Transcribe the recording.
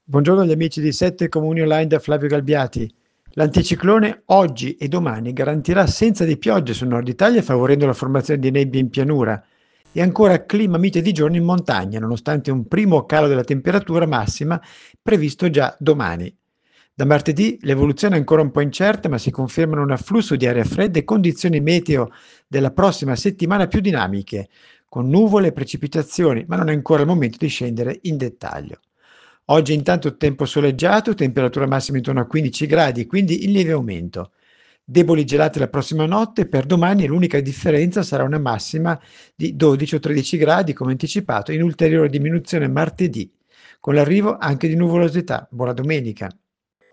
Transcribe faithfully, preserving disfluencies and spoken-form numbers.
Buongiorno agli amici di Sette Comuni Online da Flavio Galbiati. L'anticiclone oggi e domani garantirà assenza di piogge sul nord Italia, favorendo la formazione di nebbie in pianura, e ancora clima mite di giorno in montagna, nonostante un primo calo della temperatura massima previsto già domani. Da martedì l'evoluzione è ancora un po' incerta, ma si confermano un afflusso di aria fredda e condizioni meteo della prossima settimana più dinamiche, con nuvole e precipitazioni, ma non è ancora il momento di scendere in dettaglio. Oggi intanto tempo soleggiato, temperatura massima intorno a quindici gradi, quindi in lieve aumento. Deboli gelate la prossima notte, per domani l'unica differenza sarà una massima di dodici o tredici gradi, come anticipato, in ulteriore diminuzione martedì, con l'arrivo anche di nuvolosità. Buona domenica!